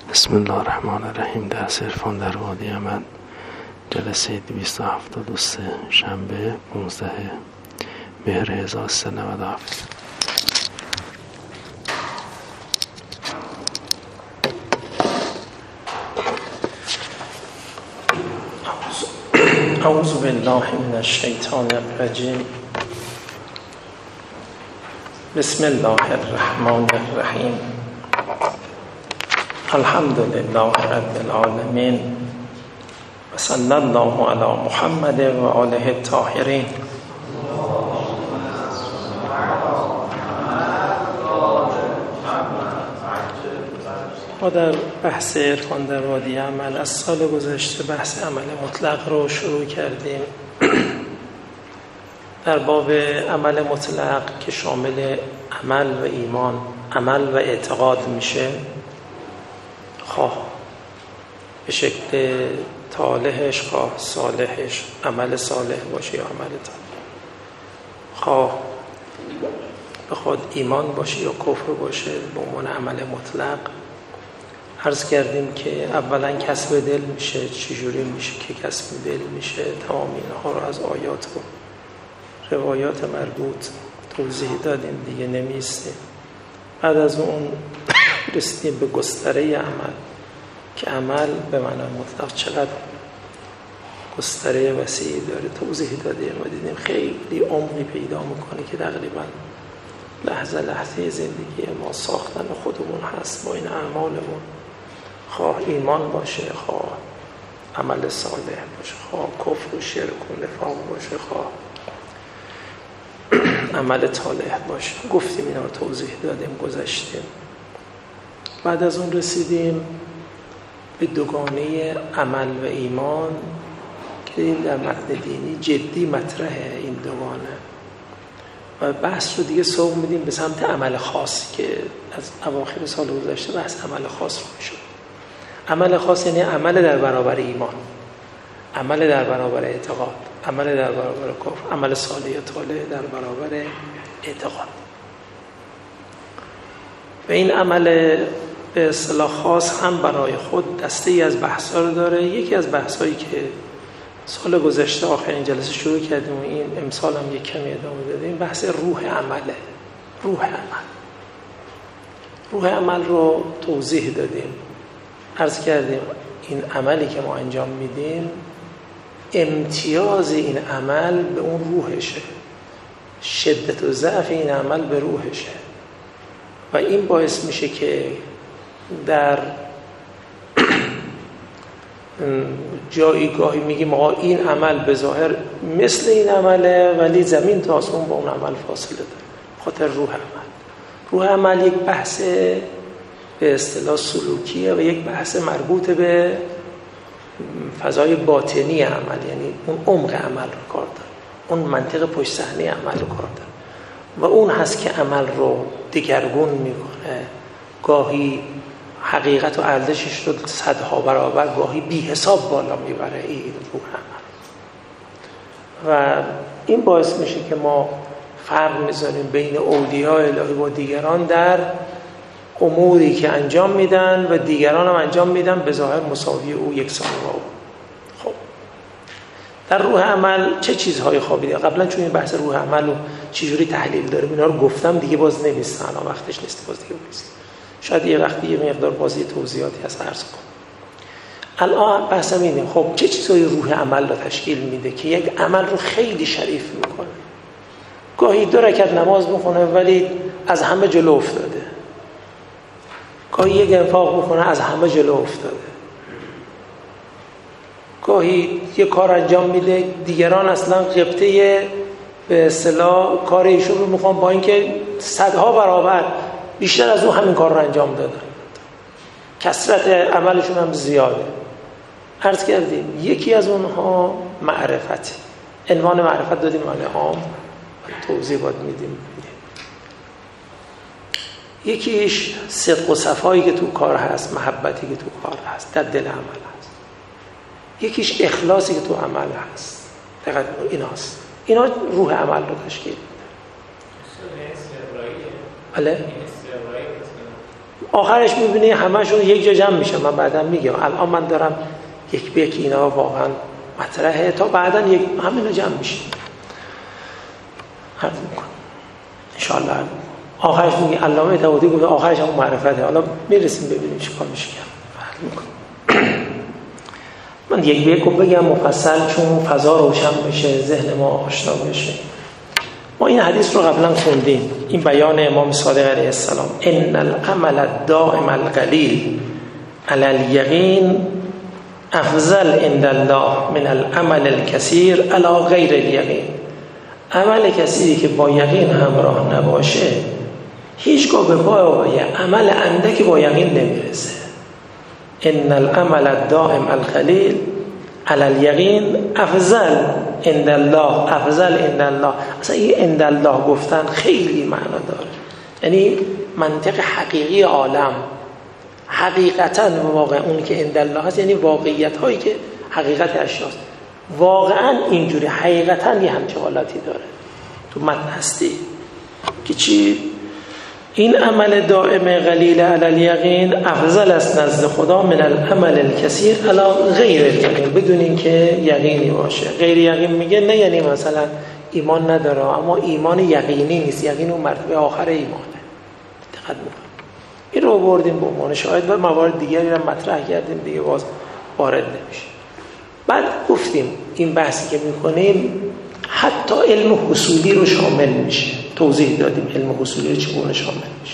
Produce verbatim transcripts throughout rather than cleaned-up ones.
بسم الله الرحمن الرحیم. درس عرفان در وادی عمل، جلسه دویست و هفتاد و سه، شنبه پانزده مهر هزار و سیصد و نود و هفت. اعوذ بالله من الشیطان الرجیم. بسم الله الرحمن الرحیم. الحمد لله رب العالمین و صلی الله علی محمد و آله الطاهرین. ما در بحث عرفان در وادی عمل از سال گذشته بحث عمل مطلق رو شروع کردیم. در باب عمل مطلق که شامل عمل و ایمان، عمل و اعتقاد میشه، خواه به شکل طالحش خواه صالحش عمل صالح باشه یا عمل طالح، خواه بخواد ایمان باشه یا کفر باشه به عنوان عمل مطلق. عرض کردیم که اولا کسب دل میشه. چجوری میشه که کسب دل میشه؟ تمام اینها رو از آیات و روایات مربوط توضیح دادیم، دیگه نمیستیم. بعد از اون رسیدیم به گستره عمل که عمل به معنای مطلق چقدر گستره وسیعی داره، توضیح دادیم و دیدیم خیلی عمقی پیدا میکنه که تقریبا لحظه لحظه زندگی ما ساختن خودمون هست با این اعمالمون، خواه ایمان باشه، خواه عمل صالح باشه، خواه کفر و شرک و نفاق باشه، خواه عمل طالح باشه. گفتیم اینا رو توضیح دادیم، گذشتیم. بعد از اون رسیدیم به دوگانه عمل و ایمان که در متن دینی جدی مطرحه این دوگانه و بحث رو دیگه سوق میدیم به سمت عمل خاص که از اواخر سال گذشته بحث عمل خاص رو میشد. عمل خاص یعنی عمل در برابر ایمان، عمل در برابر اعتقاد، عمل در برابر کفر، عمل صالح یا طالح در برابر اعتقاد. و این عمل به اصطلاح خاص هم برای خود دسته ای از بحث‌ها رو داره. یکی از بحث‌هایی که سال گذشته آخرین جلسه شروع کردیم و این امسال هم یک کمی ادامه دادیم، بحث روح عمله. روح عمل روح عمل رو توضیح دادیم. عرض کردیم این عملی که ما انجام میدیم، امتیاز این عمل به اون روحشه، شدت و ضعف این عمل به روحشه و این باعث میشه که در جایگاهی میگیم آقا این عمل به ظاهر مثل این عمله ولی زمین تا آسمون با اون عمل فاصله داره. خاطر روح عمل. روح عمل یک بحث به اصطلاح سلوکیه و یک بحث مربوط به فضای باطنی عمل، یعنی اون عمق عمل رو کار داره، اون منطق پشت صحنه عمل رو کار داره و اون هست که عمل رو دگرگون میکنه. گاهی حقیقت و ارزشش رو صدها برابر، گاهی بی حساب بالا میبره این روح عمل و این باعث میشه که ما فرق میذاریم بین اولیاء الهی و دیگران در اموری که انجام میدن و دیگران هم انجام میدن به ظاهر مساوی او، یکسان با او. خب در روح عمل چه چیزهای خوابیده؟ قبلا چون این بحث روح عمل رو چجوری تحلیل داریم اینا رو گفتم، دیگه باز نمیستن، الان وقتش نیست باز دیگه نیست. شاید یه وقتی یه مقدار بازی توضیحاتی هست عرض کنم. الان بحثم اینه خب چه چیزهای روح عمل رو تشکیل میده که یک عمل رو خیلی شریف میکنه؟ گاهی دو رکعت نماز میخونه ولی از همه جلو افتاده، گاهی یک انفاق میکنه از همه جلو افتاده، گاهی یه کار انجام میده دیگران اصلا غبطه به اصطلاح کار ایشون رو میخوان با اینکه صدها برابر بیشتر از اون همین کار رو انجام دادن، کثرت عملشون هم زیاده. عرض کردیم یکی از اونها معرفت، عنوان معرفت دادیم معنی عام، توضیح باید میدیم. یکیش صدق و صفایی که تو کار هست، محبتی که تو کار هست، در دل عمل هست. یکیش اخلاصی که تو عمل هست. دقیقاً ایناست. اینا روح عمل رو تشکیل میده. بله؟ آخرش میبینی همشون یک جا جمع میشه. من بعدا میگم الان من دارم یک به یک اینا واقعا مطرحه، تا بعدا یک همینو جمع میشه. عرض میکنم ان شاء الله. آخرش میگه علامه طباطبایی گفت آخرش هم معرفته. حالا میرسیم ببینیم چیکار میشه کرد. من یک به یک بگم مفصل چون فضا روشن بشه، ذهن ما آشنا بشه. ما این حدیث رو قبلا خوندیم، این بیان امام صادق علیه السلام، ان العمل الدائم القلیل علی الیقین افضل عند الله من العمل الکثیر علی غیر الیقین. عمل کثیری که با یقین همراه نباشه هیچگاه به پای عمل اندکی با یقین نمیرسه. ان العمل الدائم القلیل علی الیقین افضل عند الله. افضل عند الله، اصلا این عند الله گفتن خیلی معنا داره، یعنی منطق حقیقی عالم، حقیقتا واقع اون که عند الله هست، یعنی واقعیت هایی که حقیقت اشیاست. واقعا اینجوری حقیقتا یه همچه حالاتی داره تو متن هستی که چی؟ این عمل دائم قلیل علی الیقین افضل است نزد خدا من العمل الکثیر علی غیر الیقین، بدون اینکه یقینی باشه. غیر یقین میگه نه یعنی مثلا ایمان نداره، اما ایمان یقینی نیست، یقین اون مرتبه آخر ایمانه. دقت بکنید این رو آوردیم به عنوان شاهد و موارد دیگری رو مطرح کردیم دیگه، باز وارد نمیشه. بعد گفتیم این بحثی که میکنیم حتی علم حصولی رو شامل میشه. توضیح دادیم علم حصولی رو چگونه شامل میشه.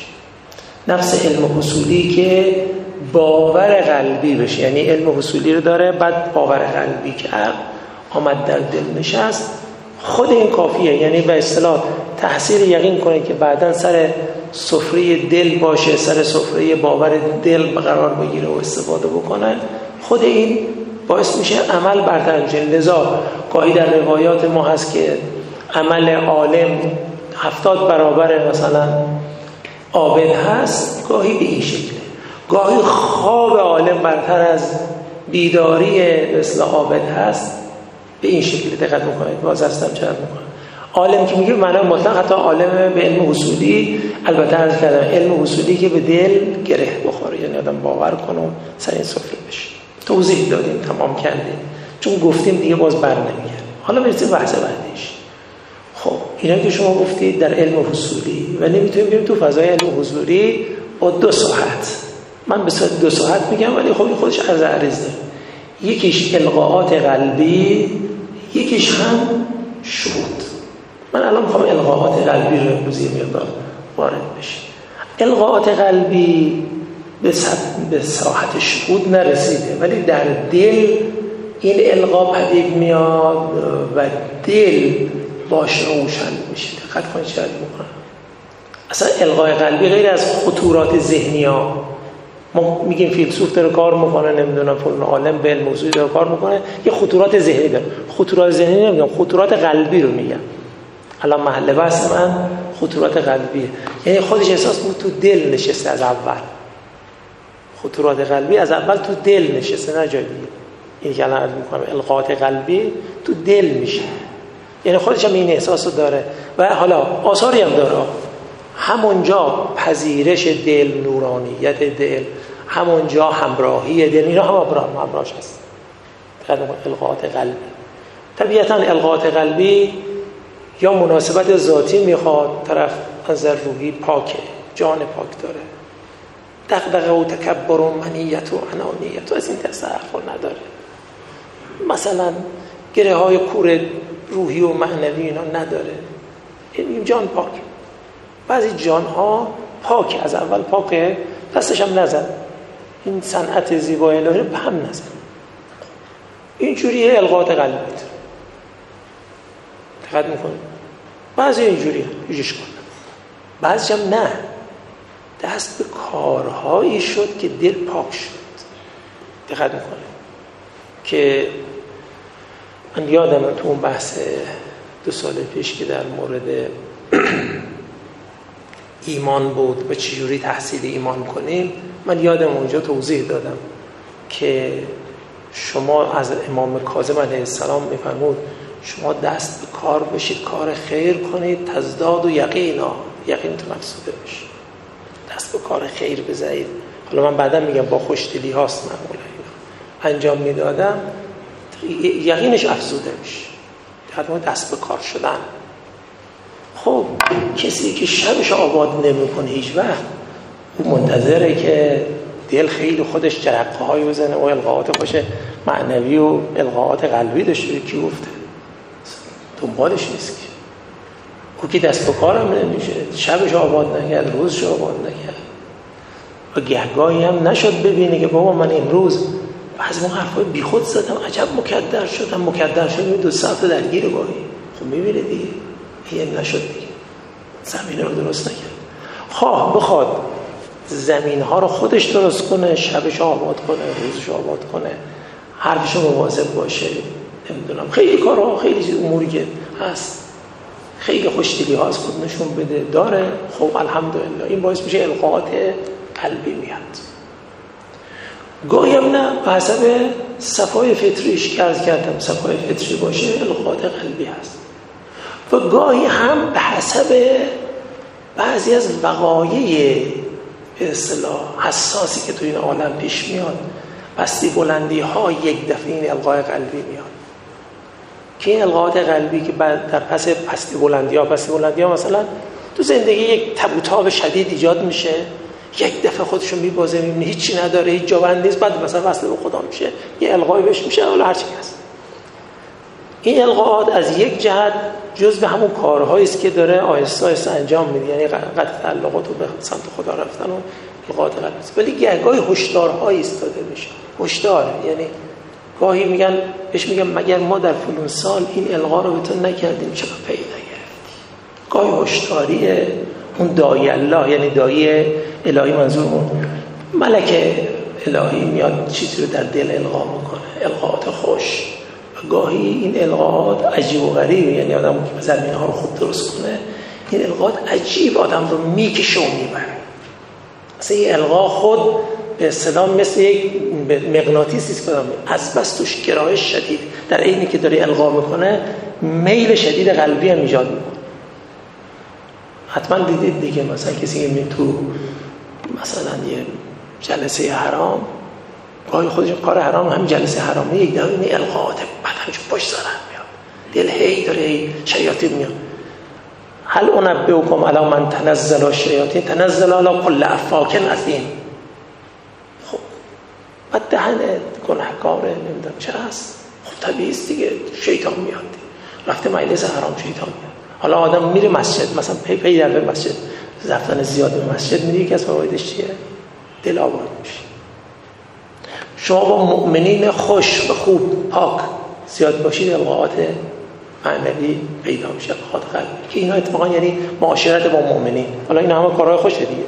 نفس علم حصولی که باور قلبی بشه، یعنی علم حصولی رو داره بعد باور قلبی که آمد در دل نشست، خود این کافیه. یعنی به اصطلاح تحصیل یقین کنه که بعداً سر سفره دل باشه، سر سفره باور دل قرار بگیره و استفاده بکنه، خود این باعث میشه عمل برتر میشه. لذا گاهی در روایات ما هست که عمل عالم هفتاد برابر مثلا عابد هست، گاهی به این شکله. گاهی خواب عالم برتر از بیداری مثل عابد هست، به این شکل. دقت میکنید باز هستم چرا میکنم عالم که میگه معنی مطلق، حتی عالم به علم اصولی، البته عرض کردم علم اصولی که به دل گره بخوره، یعنی آدم باور کنه و سر این سفره بشه. توضیح دادیم، تمام کردیم، چون گفتیم دیگه باز بر نمیگردیم. حالا برسیم بحث بعدیش. خب اینا که شما گفتید در علم حصولی و نمیتونیم بریم تو فضای علم حضوری با دو ساعت. من به صورت دو ساعت میگم ولی خب خودش عرض عرضه. یکیش القاءات قلبی، یکیش هم شهود. من الان میخوام القاءات قلبی رو امروزی مقدار وارد بشه. القاءات قلبی به به ساحت شهود نرسیده، ولی در دل این القا پدید میاد و دل باش روشن میشه. دقت کنید چه میکنه. اصلا القای قلبی غیر از خطورات ذهنی ها، ما میگیم فیلسوف داره کار میکنه، نمیدونم فلان عالم به علم موضوعی داره کار میکنه، یه خطورات ذهنی داره. خطورات ذهنی نمیگم، خطورات قلبی رو میگم. الان محل بحث من خطورات قلبیه، یعنی خودش احساس میکنه تو دل نشسته از اول. خطورات قلبی از اول تو دل نشسته، نه جای دیگه. این که الان عرض میکنم القاءات قلبی تو دل میشه، یعنی خودش هم این احساسو داره و حالا آثاری هم داره. همونجا پذیرش دل، نورانیت دل، همونجا همراهی دل، اینا هم همراهش هست. القاءات قلبی طبیعتاً القاءات قلبی یا مناسبت ذاتی میخواد، طرف از روحی پاکه، جان پاک داره، دغدغه و تکبر و منیت و انانیت و از این دست حرفا نداره. مثلا گره های کور روحی و معنوی اینا نداره. این جان پاک. بعضی جان ها پاک، از اول پاکه، دستش هم نزن، این صنعت زیبای الهی به هم نزن. اینجوریه القاءات قلبی. دقت میکنید بعضی اینجوریه یوجش کنن، بعضی هم نه، دست به کارهایی شد که دل پاک شد. دقت میکنید که من یادم تو اون بحث دو سال پیش که در مورد ایمان بود و چجوری تحصیل ایمان کنیم، من یادم اونجا توضیح دادم که شما از امام کاظم علیه السلام میفرمود شما دست به کار بشید، کار خیر کنید، تزداد و یقینا، یقین تو مقصوده بشید. دست به کار خیر بزنید. حالا من بعدا میگم با خوشدلی هاست معمولا انجام میدادم، یقینش افزوده میشه. حتما دست به کار شدن. خب کسی که شبش آباد نمیکنه هیچ وقت، اون منتظره که دل خیلی خودش جرقه های بزنه و القاءات باشه معنوی و القاءات قلبی داشته. کی گفته؟ دنبالش نیست که او که دست به کارم نمیشه، شبش آباد نکرد، روزش آباد نکرد و گهگاهی هم نشد ببینه که بابا من امروز بعضی ما حرفای بی خود زدم، عجب مکدر شدم. مکدر شدم دو ساعت درگیر گاهی. خب میبینه دیگه این نشد دیگه، زمینه رو درست نکرد. خواه بخواد زمین ها رو خودش درست کنه، شبش آباد کنه، روزش آباد کنه، حرفش مواظب باشه، نمیدونم خیلی کارها، خیلی اموری که هست، خیلی خوشدلی ها از خود نشون بده داره. خب الحمدلله این باعث میشه القاءات قلبی میاد. گاهی هم نه، به حسب صفای فطریش که عرض کردم، صفای فطری باشه القاءات قلبی هست. و گاهی هم به حسب بعضی از وقایع به اصطلاح حساسی که تو این عالم پیش میاد، پستی بلندی ها یک دفعه این القاء قلبی میاد که این القاءات قلبی که بعد در پس پستی بلندی ها پستی بلندی ها مثلا تو زندگی یک تب و تاب شدید ایجاد میشه، یک دفعه خودشو میبازه، میبینه هیچی نداره، هیچ جوند نیست، بعد مثلا وصل به خدا میشه، یه القایی بهش میشه، حالا هر چی هست. این القاءات از یک جهت جز به همون کارهایی است که داره آهسته آهسته انجام میده، یعنی قطع تعلقات رو به سمت خدا رفتن و القاءات قلبی است. ولی گاهی هشدارهایی ایستاده میشه. هشدار یعنی گاهی میگن بهش میگن مگر ما در فلان سال این القا رو به تو نکردیم چرا پی نگرفتی؟ گاهی هشداریه. اون داعی الله یعنی داعی الهی، منظورمون ملک الهی میاد چیزی رو در دل القا میکنه، القاءات خوش. و گاهی این القاءات عجیب و غریبه، یعنی آدم که زمین ها رو خوب درست کنه، این القاءات عجیب آدم رو میکشه و میبره. مثلا این القا خود به اصطلاح مثل یک مغناطیسی است که از بس توش گرایش شدید، در عینی که داره القا میکنه میل شدید قلبی هم ایجاد میکنه. حتما دیدید دیگه، مثلا کسی که می تو مثلا یه جلسه حرام، گاهی خودش کار حرام همین جلسه حرامه یک دفعه این القاءات بدنشو پشت سر هم میاد، دل هی داره هی شیاطین میاد. هل انبئکم علی من تنزل الشیاطین تنزل علی کل افاک اثیم. خب بعد دهن گناهکاره نمیدونم چه هست، خب طبیعی است دیگه، شیطان میاد، رفته مجلس حرام شیطان میاد. حالا آدم میره مسجد، مثلا پی پی در مسجد، رفتن زیاد به مسجد میره، یکی از فوایدش چیه؟ دل آباد میشه. شما با مؤمنین خوش و خوب پاک زیاد باشید، القاءات معنوی پیدا میشه، القاءات قلبی، که اینا اتفاقا یعنی معاشرت با مؤمنین. حالا این همه کارهای خوشه دیگه.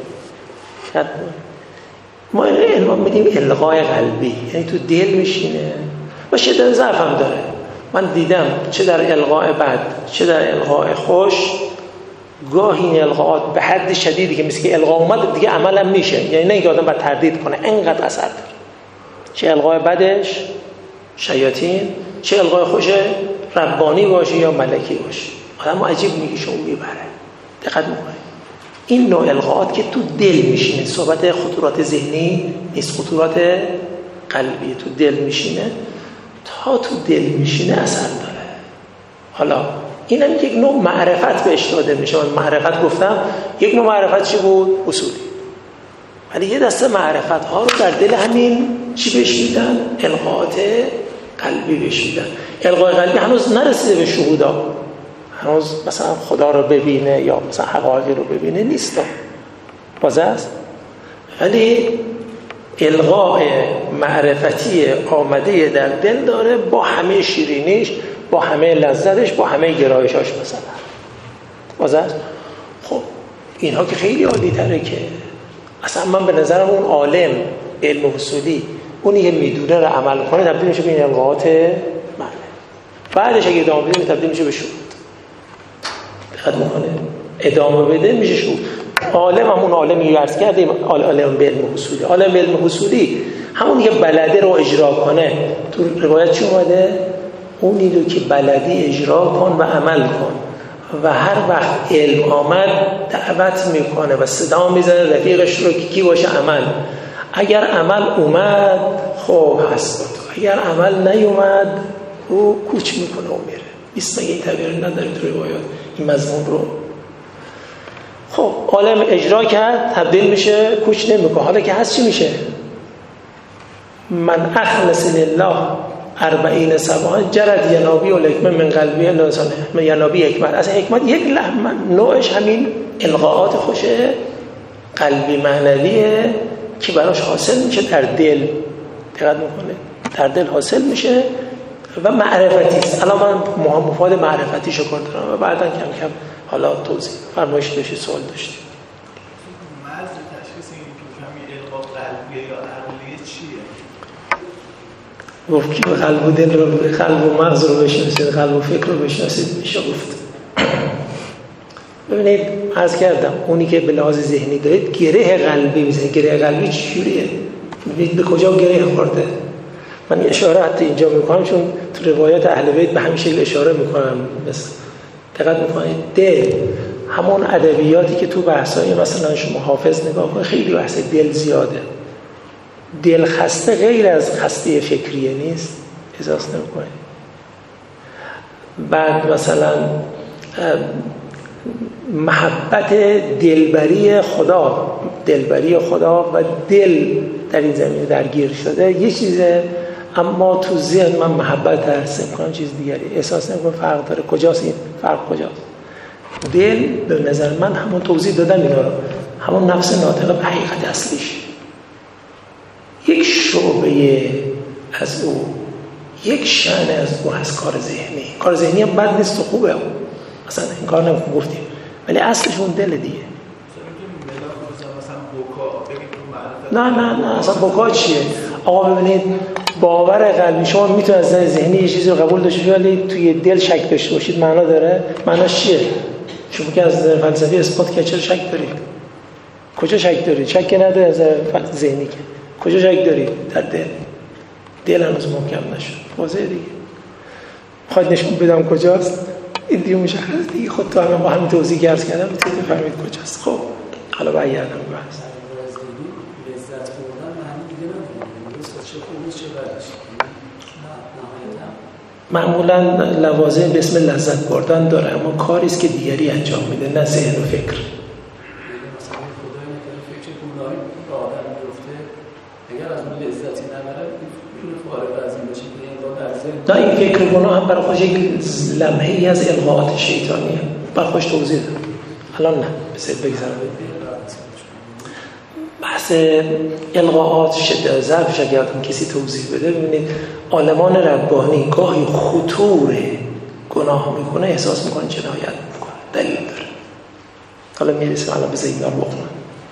ما علم میدیم القاء قلبی، یعنی تو دل میشینه و شدت ضعف هم داره. من دیدم چه در القاء بد چه در القاء خوش، گاهی این القاءات به حد شدیدی که مثل که القاء اومد دیگه عملم میشه، یعنی نه اینکه آدم باید تردید کنه، انقدر اثر داره. چه القاء بدش شیاطین، چه القاء خوش ربانی باشه یا ملکی باشه، آدم عجیب میگیشه و میبره. دقت میکنه این نوع القاءات که تو دل میشینه، صحبت خطورات ذهنی نیست، خطورات قلبی تو دل میشینه، تا تو دل میشینه اثر داره. حالا این هم یک نوع معرفت بهش داده میشه. من معرفت گفتم، یک نوع معرفت چی بود؟ اصولی. ولی یه دسته معرفت ها رو در دل همین چی بهش میدن؟ القاءات قلبی بهش میدن. القاء قلبی هنوز نرسیده به شهودا، هنوز مثلا خدا رو ببینه یا مثلا حقایقی رو ببینه نیست، بازه است. ولی القاء معرفتی آمده در دل داره، با همه شیرینیش، با همه لذتش، با همه گرایشاش مثلا. بازه است. خب اینها که خیلی عالی تره، که اصلا من به نظرم اون عالم علم حصولی اونی که میدونه رو عمل کنه تبدیل میشه به این القاءات معنی. بعدش اگه ادامه بده تبدیل میشه به شهود. دقت میکنه ادامه بده میشه شهود. عالم همون عالمی که عرض کردیم، عالم به علم حصولی. عالم به علم حصولی همونی که بلده رو اجرا کنه. تو روایت چی اومده؟ اونی رو که بلدی اجرا کن و عمل کن و هر وقت علم آمد دعوت میکنه و صدا میزنه رفیقش رو که کی باشه؟ عمل. اگر عمل اومد خب هست با تو، اگر عمل نیومد او کوچ میکنه و میره. بیست مگه این تعبیر نداره تو روایات این مضمون رو؟ خب عالم اجرا کرد، تبدیل میشه، کوچ نمیکنه. حالا که هست چی میشه؟ من اخلص لله اربعین سبعان جرد ینابی و لکمه من قلبی لازانه. ینابی حکمت، اصلا حکمت یک نوعش همین القاءات خوشه قلبی معنویه که براش حاصل میشه در دل، دقت میکنه در دل حاصل میشه و معرفتی است. الان من مفاد معرفتی شکر دارم و بعدا کم کم حالا توضیح فرمایش داشتی، سوال داشتی. مرز تشخیص این که کمی القا قلبیه یا عقلیه چیه؟ گفت که قلب و دل رو، قلب و مغز رو بشناسید، قلب و فکر رو بشناسید میشه گفت. ببینید عرض کردم اونی که به لحاظ ذهنی دارید گره قلبی میزنید. گره قلبی چجوریه؟ ببینید به کجا گره خورده. من اشاره حتی اینجا میکنم چون تو روایات اهل بیت به همین شکل اشاره میکنم. مثلا دقت میکنید دل، همون ادبیاتی که تو بحثای مثلا شما حافظ نگاه کنید خیلی بحث دل زیاده. دل خسته غیر از خسته فکریه نیست، احساس نمیکنید؟ بعد مثلا محبت دلبری خدا، دلبری خدا و دل در این زمینه درگیر شده یه چیزه، اما تو ذهن من محبت درست میکنم چیز دیگری، احساس نمیکنم فرق داره. کجاست این فرق؟ کجاست؟ دل به نظر من همون توضیح دادم اینا رو، همون نفس ناطقه به حقیقت اصلیش یک شعبه از او، یک شأن از او هست. کار ذهنی، کار ذهنی هم بد نیست و خوبه، هم اصلا این کار نمیکنم گفتیم، ولی اصلش اون دل دیگه. نه نه نه اصلا بکا چیه؟ آقا ببینید باور قلبی شما میتونه از نظر ذهنی یه چیزی رو قبول داشته باشید ولی توی دل شک داشته باشید، معنا داره؟ معناش چیه؟ شما که از نظر فلسفی اثبات که چرا شک دارید؟ کجا شک دارید؟ شک نداره از نظر ذهنی که کجا شک دارید؟ در دل. دل هنوز محکم نشد، واضحه دیگه. خواهد نشون بدم کجاست؟ این دیگه مشخص دیگه، خود تو الان با همین توضیح عرض کردم میتونید بفهمید کجاست. خب حالا برگردم بحث. معمولا لوازم به اسم لذت بردن داره، اما کاری است که دیگری انجام میده، نه ذهن و فکر. نه این فکر گناه هم برای خودش یک لمحه‌ای از القاءات شیطانیه، برای خودش توضیح داره. الان نه بذارید بگذارم. بحث القاءات شده ضعف شگردم کسی توضیح بده. ببینید عالمان ربانی گاهی خطور گناه میکنه احساس میکنه جنایت میکنه، دلیل داره. حالا میرسیم الان بذارید اینا رو بخونم.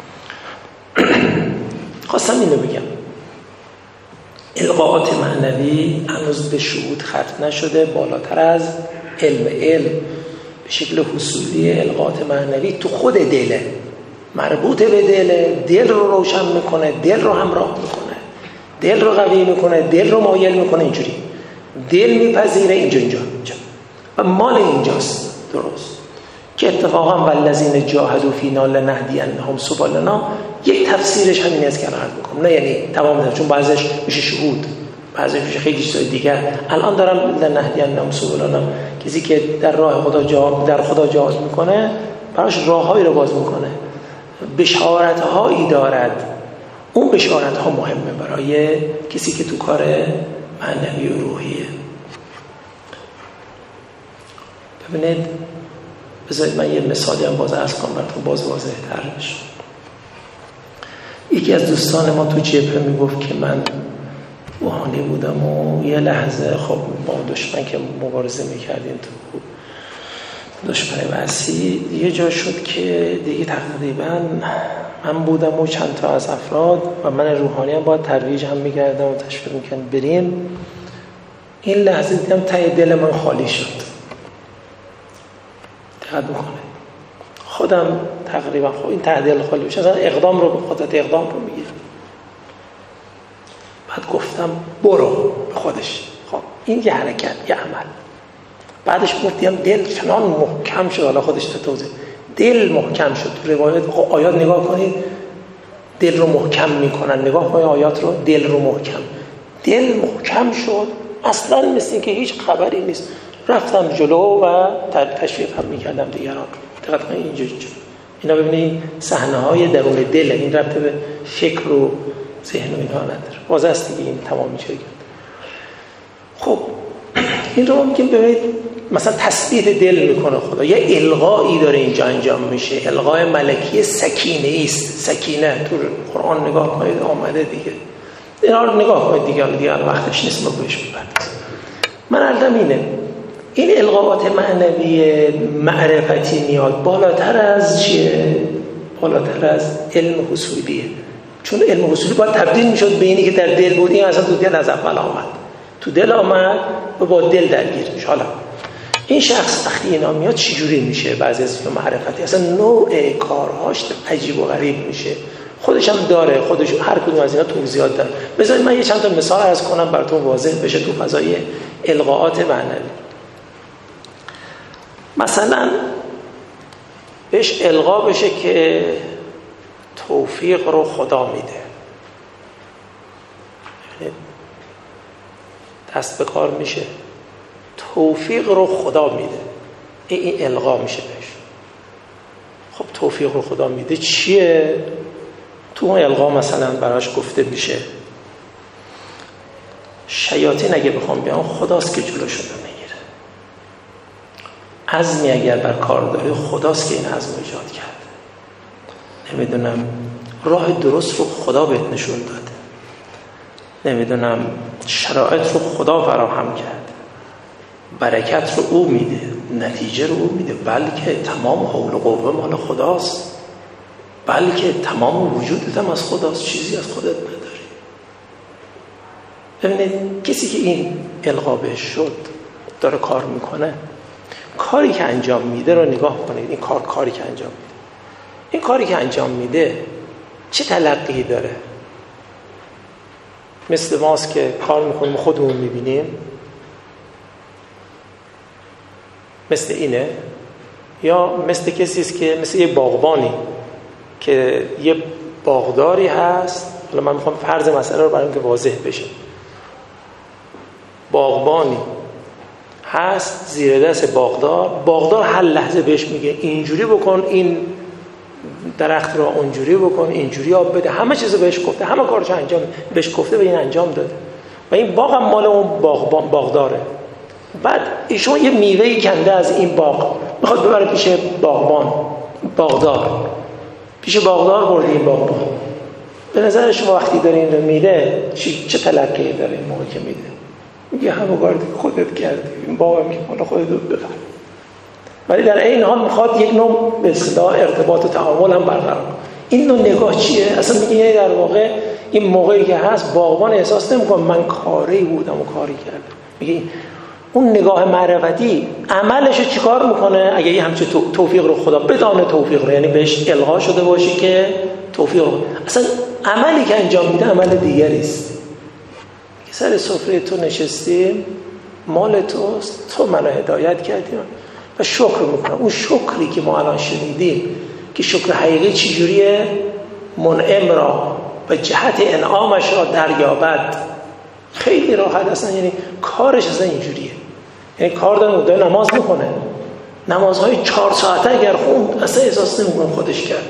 خواستم اینو بگم القاءات معنوی هنوز به شهود ختم نشده، بالاتر از علم علم به شکل حصولی القاءات معنوی تو خود دله، مربوط به دل، دل رو روشن میکنه، دل رو همراه میکنه، دل رو قوی میکنه، دل رو مایل میکنه. اینجوری دل میپذیره اینجا اینجا اینجا و مال اینجاست. درست که اتفاقا والذین جاهدوا فینا لنهدینهم سبلنا یک تفسیرش همین است که عرض میکنم. نه یعنی تمام نه، چون بعضیش میشه شهود، بعضیش میشه خیلی چیزای دیگه. الان دارم لنهدینهم سبلنا، کسی که در راه خدا جا در خدا جهاد میکنه براش راههایی رو باز میکنه، بشارت‌هایی دارد. اون بشارت‌ها مهمه برای کسی که تو کار معنوی و روحیه. ببینید بذارید من یه مثالی هم باز عرض کنم براتون باز واضح تر بشه. یکی از دوستان ما تو جبهه میگفت که من روحانی بودم و یه لحظه خب با دشمن که مبارزه میکردیم تو دشمن وسیع یه جا شد که دیگه تقریبا من بودم و چند تا از افراد و من روحانی هم باید ترویج هم میکردم و تشویق میکردم بریم. این لحظه دیدم ته دل من خالی شد. دقت بکنه خودم تقریبا خب این ته دل خالی بشه، اصلا اقدام رو به خودت اقدام رو میگیرم. بعد گفتم برو به خودش. خب این یه حرکت، یه عمل. بعدش گفتیم دل چنان محکم شد، حالا خودش تو توضیح دل محکم شد. تو روایت آیات نگاه کنید دل رو محکم میکنن، نگاه کنید آیات رو، دل رو محکم، دل محکم شد اصلا مثل که هیچ خبری نیست. رفتم جلو و تشویق هم میکردم دیگران. دقت کنید اینجوری اینا ببینید صحنه های درون دل، این ربط به فکر و ذهن و اینها نداره. باز است دیگه این تمام میشه. خب این رو میگیم ببینید مثلا تثبیت دل میکنه خدا، یه القایی داره اینجا انجام میشه، القای ملکی سکینه است. سکینه تو قرآن نگاه کنید آمده دیگه، اینا رو نگاه کنید دیگه، دیگه وقتش نیست ما بهش بپردازیم. من علم اینه این القاءات معنوی معرفتی میاد بالاتر از چیه؟ بالاتر از علم حصولیه. چون علم حصولی باید تبدیل میشد به اینی که در دل بود، این اصلا تو دل از اول آمد، تو دل آمد و با دل درگیر میشه. حالا این شخص وقتی اینا میاد چجوری میشه؟ بعضی از معرفتی اصلا نوع کارهاش عجیب و غریب میشه، خودش هم داره، خودش هر کدوم از اینا توضیحات داره. بذارید من یه چند تا مثال عرض کنم براتون واضح بشه تو فضای القاءات معنوی. مثلا بهش القا بشه که توفیق رو خدا میده، دست به کار میشه، توفیق رو خدا میده، این, این القا میشه بهش. خب توفیق رو خدا میده چیه؟ تو اون القا مثلا براش گفته میشه شیاطین اگه بخوام بیان خداست که جلوشون رو میگیره، عزمی اگر بر کار داره خداست که این عزم رو ایجاد کرده، نمیدونم راه درست رو خدا بهت نشون داده، نمیدونم شرایط رو خدا فراهم کرد، برکت رو او میده، نتیجه رو او میده، بلکه تمام حول و قوه مال خداست، بلکه تمام وجودت هم از خداست، چیزی از خودت نداری. ببینید کسی که این القا بهش شد داره کار میکنه، کاری که انجام میده رو نگاه کنید. این کار کاری که انجام میده این کاری که انجام میده چه تلقی داره؟ مثل ماست که کار میکنیم خودمون میبینیم، مثل اینه، یا مثل کسی است که مثل یه باغبانی که یه باغداری هست. حالا من میخوام فرض مسئله رو برای اینکه واضح بشه، باغبانی هست زیر دست باغدار، باغدار هر لحظه بهش میگه اینجوری بکن، این درخت رو اونجوری بکن، اینجوری آب بده، همه چیزو بهش گفته، همه کارش انجام بهش گفته و این انجام داده و این باغ هم مال اون باغ باغداره. بعد ایشون یه میوهی کنده از این باغ میخواد ببره پیش باغبان، باغدار، پیش باغدار برده این باغبان. به نظر شما وقتی داره این رو میده چه تلقی داره این موقع که میده؟ میگه همه کاری که خودت کردی، این باغ هم که مال خودت ببر. ولی در این حال میخواد یک نوع به اصطلاح ارتباط و تعامل هم برقرار کنه. این نوع نگاه چیه؟ اصلا میگه یعنی در واقع این موقعی که هست باغبان احساس نمیکنه من کاری بودم و کاری کردم. میگه اون نگاه معرفتی عملش رو چیکار میکنه؟ اگه یه همچین توفیق رو خدا بدانه، توفیق رو یعنی بهش القا شده باشه که توفیق رو، اصلا عملی که انجام میده عمل دیگری است. سر سفره تو نشستیم، مال توست، تو منو هدایت کردی و شکر میکنم. اون شکری که ما الان شنیدیم که شکر حقیقی چجوریه؟ منعم را و جهت انعامش را دریابد. خیلی راحت اصلا، یعنی کارش اصلا اینجوریه. یعنی کار داره مدعای نماز میکنه، نمازهای چهار ساعته اگر خوند اصلا احساس نمیکنه خودش کرده.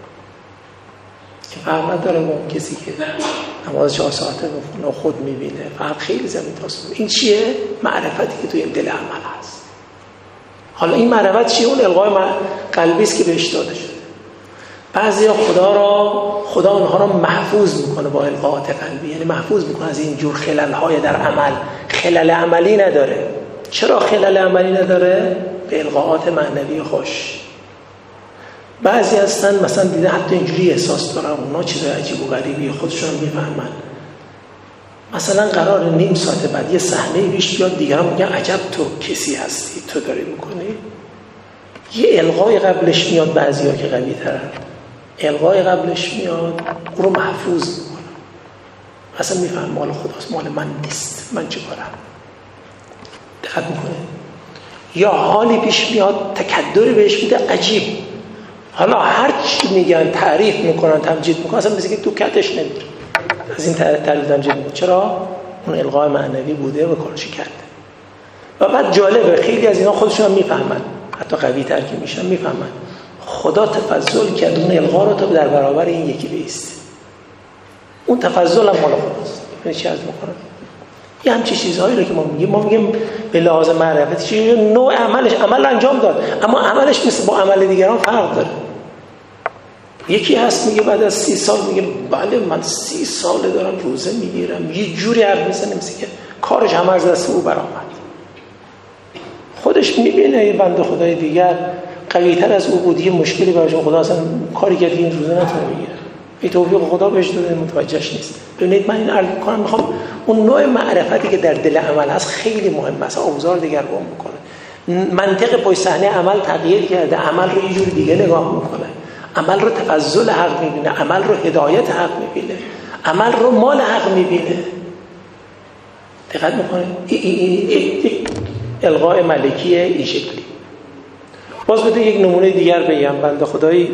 این فرق نداره با کسی که نماز چهار ساعته بخونه و خود میبینه، فرق خیلی زمین تاسم. این چیه؟ معرفتی که توی این دل عمل هست. حالا این معرفت چیه؟ اون القای قلبی است که بهش داده شده. بعضیا خدا را خدا اونها را محفوظ میکنه با القاءات قلبی، یعنی محفوظ میکنه از این جور خلل‌های در عمل. خلل عملی نداره. چرا خلل عملی نداره؟ به القاءات معنوی خوش. بعضی هستن مثلا دیده حتی اینجوری احساس دارن اونا چیزای عجیب و غریبی خودشون میفهمن. مثلا قرار نیم ساعت بعد یه صحنه پیش بیاد، دیگران میگن عجب تو کسی هستی، تو داری میکنی. یه القای قبلش میاد، بعضیا که قوی ترن القای قبلش میاد اون رو محفوظ میکنه، اصلا میفهم مال خداست، مال من نیست، من چه کارم. دقت میکنه یا حالی پیش میاد تکدری بهش میده عجیب. حالا هر چی میگن تعریف میکنن تمجید میکنن اصلا مثل که تو کتش نمیره. از این تعریف تمجید میکنن. چرا؟ اون القای معنوی بوده و کارش کرده. و بعد جالبه خیلی از اینا خودشون هم میفهمن، حتی قوی تر که میشن میفهمن خدا تفضل کرد اون القا رو تا در برابر این یکی بیسته. اون تفضل هم مال خداست. این چی عرض میکنم؟ یه همچی چیزهایی رو که ما میگیم، ما میگیم به لحاظ معرفتی نوع عملش عمل انجام داد، اما عملش مثل با عمل دیگران فرق داره. یکی هست میگه بعد از سی سال میگه بله من سی سال دارم روزه میگیرم، یه جوری حرف میزنه مثل که کارش همه از دست او برآمد. خودش میبینه یه بنده خدای دیگر قوی‌تر از او بود، یه مشکلی براشون خدا اصلا کاری کرد این روزه نتونه بگیره. این توفیق خدا بهش داده متوجهش نیست. ببینید من این عرض می‌کنم میخوام اون نوع معرفتی که در دل عمل هست خیلی مهمه، اصلا ابزار دیگرگون میکنه. منطق پشت صحنه عمل تغییر کرده، عمل رو یه جور دیگه نگاه میکنه، عمل رو تفضل حق میبینه، عمل رو هدایت حق میبینه، عمل رو مال حق میبینه. دقت میکنید؟ این القای ملکی این شکلی. باز بده یک نمونه دیگر بگم. بنده خدایی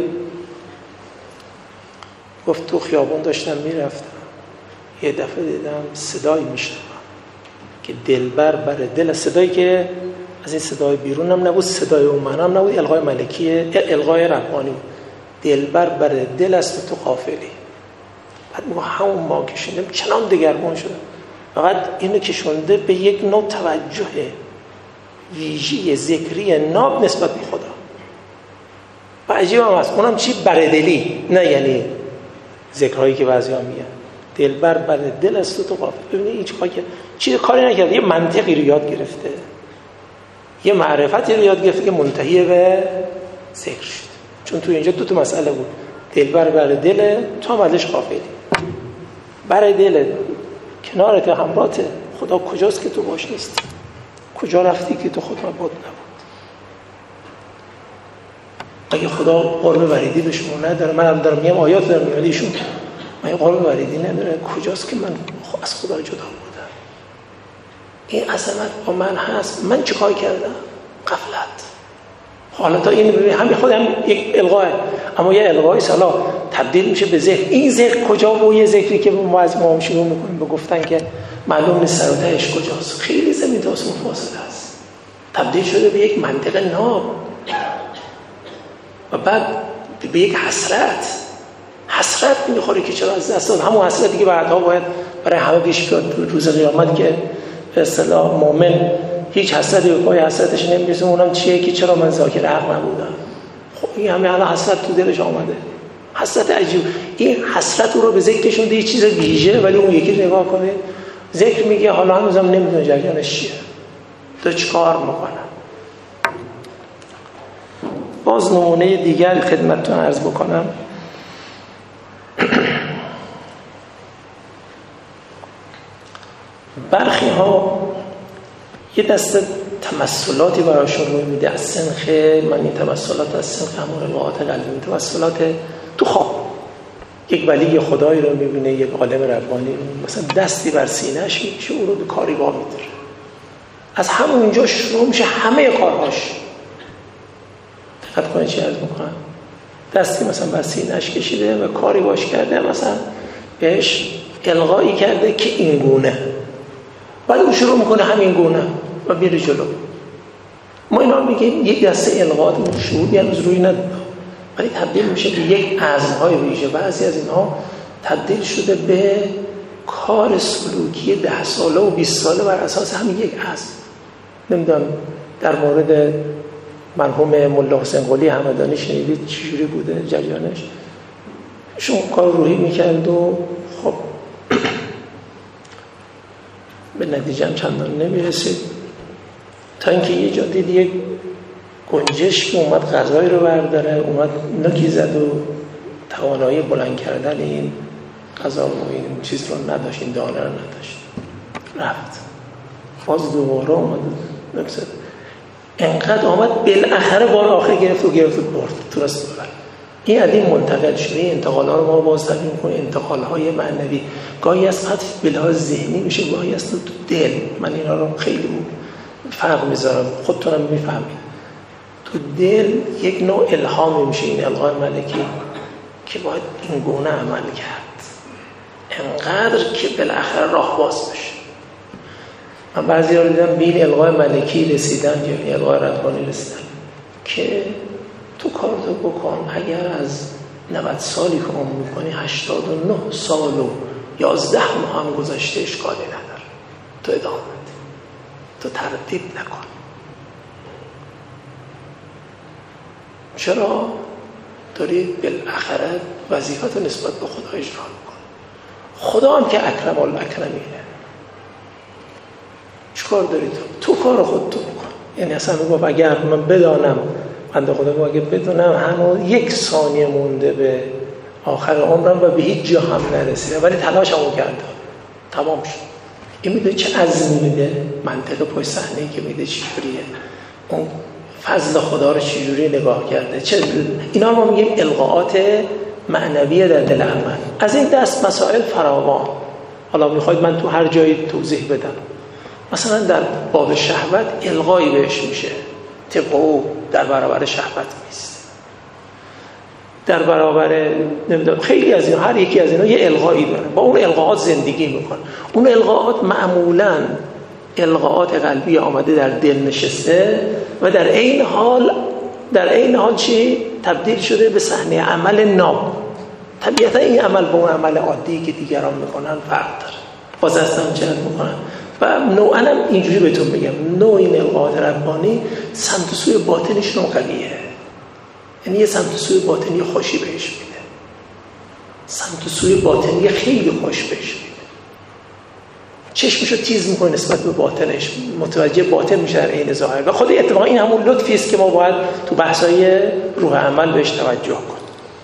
گفت تو خیابون داشتم میرفتم، یه دفعه دیدم صدایی میشنوم که دلبر بر دل، صدایی که از این صدای بیرون هم نبود، صدای اون من هم نبود، القای ملکی، القای ربانی بود. دلبر بر دل است تو غافلی. بعد میگه همون ما کشیدم چنان دگرگون شده، فقط اینو کشونده به یک نوع توجه ویژه ذکری ناب نسبت به خدا. و عجیب هم هست اونم چی؟ بردلی، نه یعنی ذکرهایی که بعضی ها میگن دلبر بر دل است تو غافل. ببینید این چیکار که چیز کاری نکرده، یه منطقی رو یاد گرفته، یه معرفتی رو یاد گرفته که منتهی به ذکر شد. چون تو اینجا دو تا مسئله بود، دلبر بر دل تو هم ازش غافلی. بر دل کنارت همراهت خدا کجاست که تو باش نیست؟ کجا رفتی که تو خود مباد نبود؟ اگه خدا قرب وریدی به شما نداره، من هم دارم میگم آیات دارم میگم ایشون من قرب وریدی نداره، کجاست که من از خدا جدا بودم؟ این عظمت با من هست، من چیکار کردم؟ غفلت. حالا تا این ببین همین خودم یک القاه، اما یه القای سالا تبدیل میشه به ذکر. این ذکر کجا بود؟ یه ذکری که ما از ما شروع میکنیم به گفتن که معلوم نیست سر و تهش کجاست، خیلی زمین تا آسمون فاصله است، تبدیل شده به یک منطق ناب و بعد به یک حسرت. حسرت میخوره که چرا از دست داد، همون حسرتی که بعدها باید برای همه پیش بیاد روز قیامت که به اصطلاح مؤمن هیچ حسرتی به پای حسرتش نمیرسه. اونم چیه که چرا من ذاکر حق نبودم؟ خب این همه الان حسرت تو دلش آمده، حسرت عجیب. این حسرت رو به ذکر کشونده یه چیز ویژه، ولی اون یکی نگاه کنه ذکر میگه حالا هنوزم نمیدونه جریانش چیه، تو چیکار میکنه. باز نمونه دیگر خدمتتون عرض بکنم. برخی ها یه دسته تمثلاتی براشون روی میده از سنخ، من این تمثلات از سنخ همون روایات قلبی، تمثلات تو خواب یک ولی خدایی رو میبینه، یک عالم ربانی رو مثلا دستی بر سینه‌اش میکشه، او رو به کاری وا میداره. از همون اینجا شروع میشه همه کارهاش. دقت کنید چی عرض میکنم. دستی مثلا بر سینه‌اش کشیده و کاری باش کرده، مثلا بهش القایی کرده که این گونه، بعد او شروع میکنه همین گونه و میره جلو. ما اینا میگیم یک دسته القاءات شعوری هنوز روی نداره، ولی تبدیل میشه به یک عزم‌های ویژه. بعضی از اینها تبدیل شده به کار سلوکی ده ساله و بیست ساله بر اساس همین یک عزم. نمیدونم در مورد مرحوم ملا حسین قلی همدانی شنیدید چجوری بوده جریانش؟ شون کار روحی میکرد و خب به نتیجه هم چندان نمیرسید، تا اینکه یه جا دید یک گنجش که اومد غذای رو برداره، اومد نکی زد و توانایی بلند کردن این غذا و این چیز رو نداشت، این دانه رو نداشت، رفت. باز دوباره اومد نک زد، انقدر آمد بالاخره بار آخر گرفت و گرفت و برد تونست ببر. این عدیم منتقل شده. این انتقال ها رو ما باز تبیین کنیم، انتقال های معنوی گاهی از قد بلحاظ ذهنی میشه، گاهی از تو دل. من اینا رو خیلی فرق میذارم، خودتونم میفهمید. تو دل یک نوع الهامی میشه این القای ملکی که باید این گونه عمل کرد، انقدر که بالاخره راه باز بشه. من بعضی ها دیدم به این القای ملکی رسیدن یا این القای ربانی رسیدن که تو کارتو بکن، اگر از نود سالی که عمر میکنی هشتاد و نه سال و یازده ماه هم گذشته اشکالی نداره، تو ادامه بده، تو تردید نکن. چرا؟ داری بالاخره وظیفت رو نسبت به خدا اجرا میکن. خدا هم که اکرم الاکرمینه. چیکار داری تو؟ تو کار خودتو بکن. یعنی اصلا میگم اگر من بدانم، بنده خدا میگه اگه بدونم هنوز یک ثانیه مونده به آخر عمرم و به هیچ جا هم نرسیده ولی تلاشمو کردم، تمام شد. این میده چه عزمی میده، منطق پشت صحنه‌ای که میده چجوریه، اون فضل خدا رو چجوری نگاه کرده، چه اینا رو ما میگیم القاءات معنویه در دل عمل. از این دست مسائل فراوان. حالا میخواید من تو هر جایی توضیح بدم. مثلا در باب شهوت القایی بهش میشه، طبق او در برابر شهوت نیست، در برابر نمیدونم خیلی از این، هر یکی از اینا یه القایی داره، با اون القاءات زندگی میکنه. اون القاءات معمولاً القاءات قلبی آمده در دل نشسته و در این حال در این حال چی تبدیل شده به صحنه عمل ناب. طبیعتا این عمل با اون عمل عادی که دیگران میکنن فرق داره، باز اصلا چند میکنن. و نوعا هم اینجوری بهتون بگم، نوع این القاءات ربانی سمت سوی باطنش نوع قویه، یعنی یه سمت سوی باطنی خوشی بهش میده، سمت سوی باطنی خیلی خوش بهش میده، چشمشو تیز میکنه نسبت به باطنش، متوجه باطن میشه در عین ظاهر. و خود اتفاقا این همون لطفی است که ما باید تو بحث‌های روح عمل بهش توجه کنیم.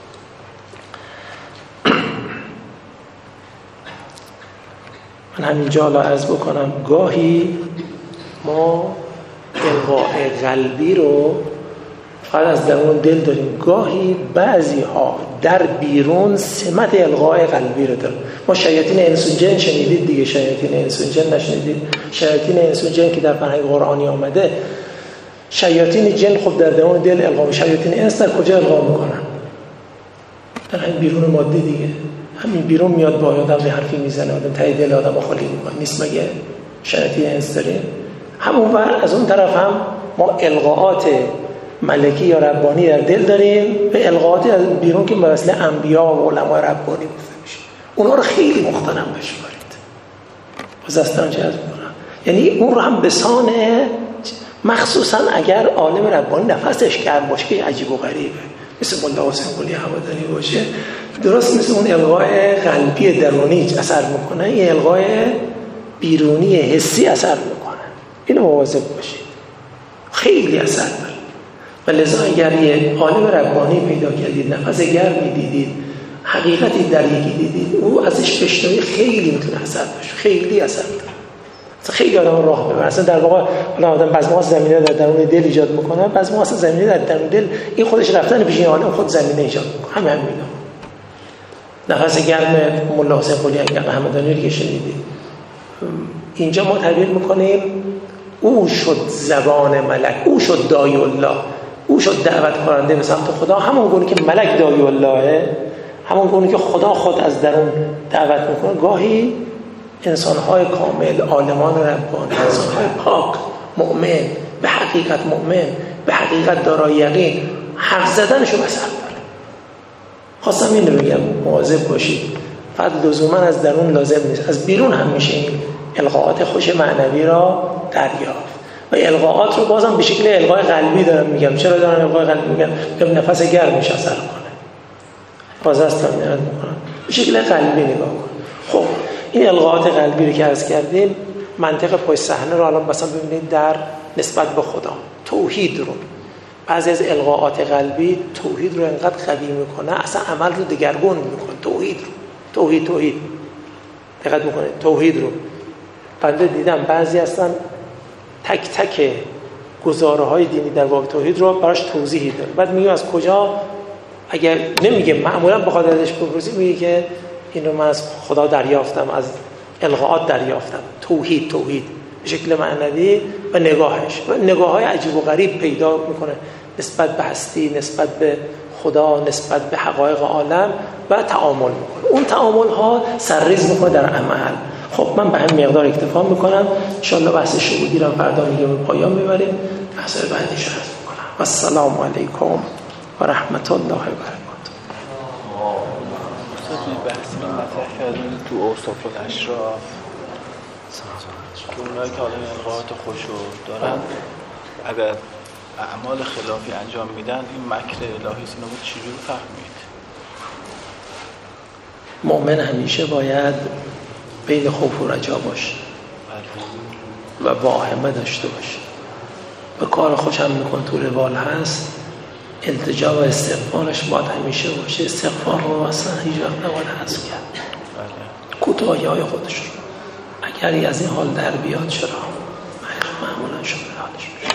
من همینجا حالا عرض بکنم گاهی ما القاء قلبی رو فقط از درون دل داریم، گاهی بعضی ها در بیرون سمت القاء قلبی رو دارن. ما شیاطین انس و جن شنیدید دیگه، شیاطین انس و جن نشنیدید؟ شیاطین انس و جن که در فرهنگ قرآنی آمده، شیاطین جن خب در درون دل القا، شیاطین انس در کجا القا میکنن؟ در همین بیرون مادی دیگه، همین بیرون میاد با آدم یه حرفی میزنه، آدم ته دل آدم خالی میکنه، نیست مگه شیاطین انس داریم؟ همون ور از اون طرف هم ما القاءات ملکی یا ربانی در دل داریم به القاءات از بیرون که به وسیله انبیا و علمای ربانی گفته میشه. اونا رو خیلی مختنم بشمارید. باز اصلا چه از میکنم، یعنی اون رو هم بسانه، مخصوصا اگر عالم ربانی نفسش گرم باشه که عجیب و غریبه، مثل مولا حسین قلی همدانی باشه، درست مثل اون القاء قلبی درونی اثر میکنه، این القاء بیرونی حسی اثر میکنه. اینو مواظب باشید، خیلی اثر داره. و لذا اگر یه عالم ربانی پیدا کردید، نفس گرمی دیدید، حقیقتی در یکی دیدید، او ازش بشنوید، خیلی میتونه اثر باشه، خیلی اثر داره. خیلی آدم راه ببره. اصلا در واقع آدم بعضی موقع زمینه در درون دل ایجاد میکنه، بعضی موقع زمینه در درون دل این خودش رفتن پیش این عالم خود زمینه ایجاد میکنه. همه همینا. نفس گرم مولا حسین قلی همدانی رو که شنیدید، اینجا ما تعبیر میکنیم او شد زبان ملک، او شد داعی الله، او شد دعوت کننده به سمت خدا. همون گونه که ملک داعی اللهه، همون گونه که خدا خود از درون دعوت میکنه. گاهی انسان‌های کامل، عالمان ربانی، انسان‌های پاک، مؤمن، به حقیقت مؤمن، به حقیقت دارای یقین، حرف زدنشو اثر داره. خواستم اینو بگم، مواظب باشید. فقط لزوما از درون لازم نیست، از بیرون هم میشه این القاءات خوش معنوی را دریافت. و القاءات رو بازم به شکل القاء قلبی دارم میگم. چرا دارم القاء قلبی میگم؟ به نفس گرمش اثر کنه. باز اصلا میاد میکنم به شکل قلبی نگاه کن. خب این القاءات قلبی رو که عرض کردیم، منطق پشت صحنه رو الان مثلا ببینید در نسبت به خدا، توحید رو، بعضی از القاءات قلبی توحید رو انقدر قوی میکنه اصلا عمل رو دگرگون میکنه. توحید رو توحید توحید دقت میکنه، توحید رو بنده دیدم بعضی هستن تک تک گزاره های دینی در باب توحید رو براش توضیحی داره، بعد میگه از کجا، اگر نمیگه معمولا بخواد ازش بپرسی میگه که این رو من از خدا دریافتم، از القاءات دریافتم. توحید توحید به شکل معنوی و نگاهش و نگاه های عجیب و غریب پیدا میکنه نسبت به هستی، نسبت به خدا، نسبت به حقایق عالم و تعامل میکنه. اون تعامل ها سرریز میکنه در عمل. خب من به همین مقدار اکتفا میکنم. ان شاء الله بحث شهودی رو فردا میگه به پایان میبریم. بحث بعدیش رو میکنم. و السلام علیکم و رحمت الله و برکاته. توی بحثی که مطرح کردیم تو اوصاف الاشراف که اونایی که حالا القاءات خوشو دارن اگر اعمال خلافی انجام میدن این مکر الهی است. اینو چجوری فهمید؟ مؤمن همیشه باید بین خوف و رجا باشه و واهمه داشته باشه. به کار خوش هم میکن تو روال هست، التجا و استغفارش باید همیشه باشه. استغفار رو اصلا هیچ وقت نباید حذف کرد. کوتاهی های خودش رو اگری از این حال در بیاد چرا معمولا شده حالش میشه.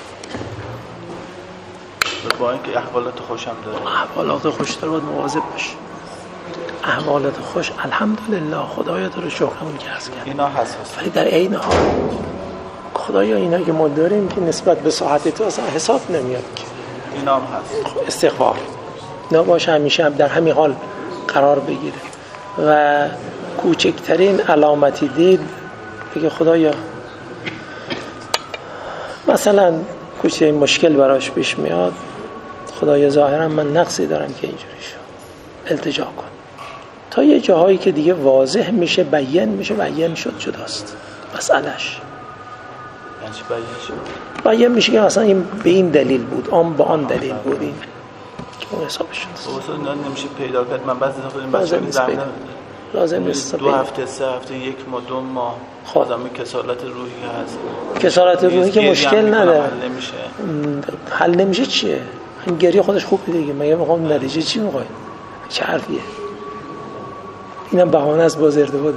با اینکه احوالات خوش هم داره، احوالات خوش داره باید مواظب باشه. احوالات خوش الحمدلله خدایا تو رو شکرمون کرد اینا حساس، ولی در عین حال خدایا اینا که ما داریم که نسبت به ساعت تو اصلا حساب نمیاد که اینا هم هست. استغفار نباشه همیشه هم در همین حال قرار بگیره و کوچکترین علامتی دید بگه خدایا مثلا کوچکترین مشکل براش پیش میاد، خدایا ظاهرا من نقصی دارم که اینجوری شد، التجا کن. تا یه جاهایی که دیگه واضح میشه، بیان میشه، بیان شد جداست مسئلهش. یعنی چی بیان شد؟ بیان میشه که مثلا این به این دلیل بود، آن با آن دلیل بود، این که اون حسابش شد. اصلا نمیشه پیدا کرد. من بعضی وقتا این لازم بچه‌ها نیست زمینه پیدا. لازم نیست دو هفته سه هفته یک ماه دو ماه آدم کسالت روحی هست. کسالت روحی که مشکل نداره، حل نمیشه. حل نمیشه چیه؟ این گریه خودش خوب دیگه. مگه میخوام نتیجه چی میخوای؟ چه حرفیه؟ اینم بهانه است باز ارتباط.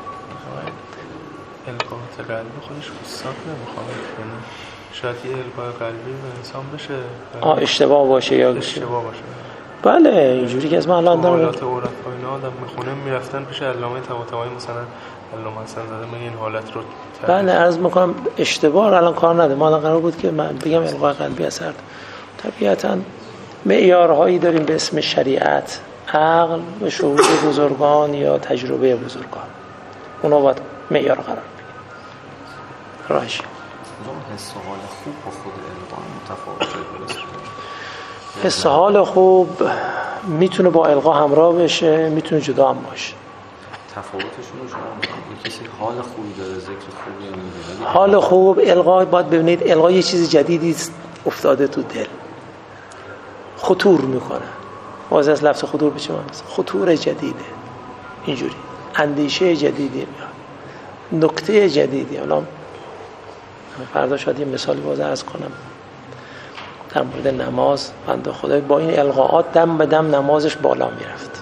القاءات قلبی خودش استاد نمیخواد کنه. شاید یه القاء قلبی به انسان بشه آه اشتباه باشه یا اشتباه باشه. بله اینجوری که از من الان دارم حالات عورت پایین آدم میخونه میرفتن پیش علامه طباطبایی مثلا علامه حسن زاده این حالت رو بله عرض میکنم اشتباه الان کار نداره. ما الان قرار بود که من بگم القاء قلبی اثر طبیعتاً معیارهایی داریم به اسم شریعت، عقل و شهود بزرگان یا تجربه بزرگان. اونا باید معیار قرار بگیرن. راهش حس و حال خوب با خود القا متفاوته. حس و حال خوب میتونه با القا همراه بشه، میتونه جدا هم باشه. تفاوتشون رو شما میگید کسی حال خوبی داره، ذکر خوبی میگه. حال خوب القا باید ببینید القا یه چیز جدیدی افتاده تو دل، خطور میکنه. واضح از لفظ خطور به چه معنی است؟ خطور جدیده، اینجوری اندیشه جدیدی میاد، نکته جدیدی. الان فردا شاید یه مثالی باز عرض کنم در مورد نماز. بنده خدای با این القاءات دم به دم نمازش بالا میرفت.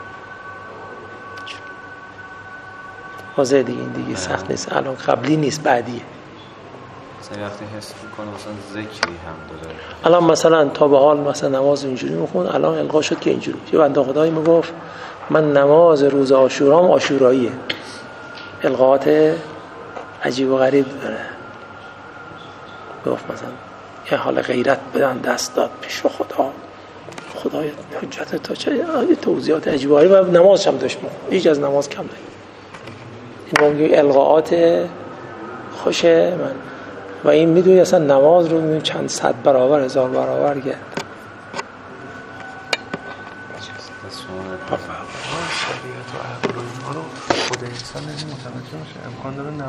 واضح دیگه، این دیگه سخت نیست. الان قبلی نیست، بعدیه. مثلا وقتی حس میکنه مثلا ذکری هم داره. الان مثلا تا به حال مثلا نماز اینجوری میخون، الان القا شد که اینجوری. یه بنده خدایی میگفت من نماز روز عاشورام عاشوراییه. القاءات عجیب و غریب داره. گفت مثلا یه حال غیرت بدن دست داد پیش خدا، خدای حجت تا چه توضیحات عجیب و غریب. و نمازش هم داشت میخون، هیچ از نماز کم نگید. این میگه القاءات خوشه من. و این میدونی اصلا نماز رو میدونی چند صد برابر هزار برابر کرد. شریعت و عقل و اینها رو خود انسان متوجه میشه. امکان داره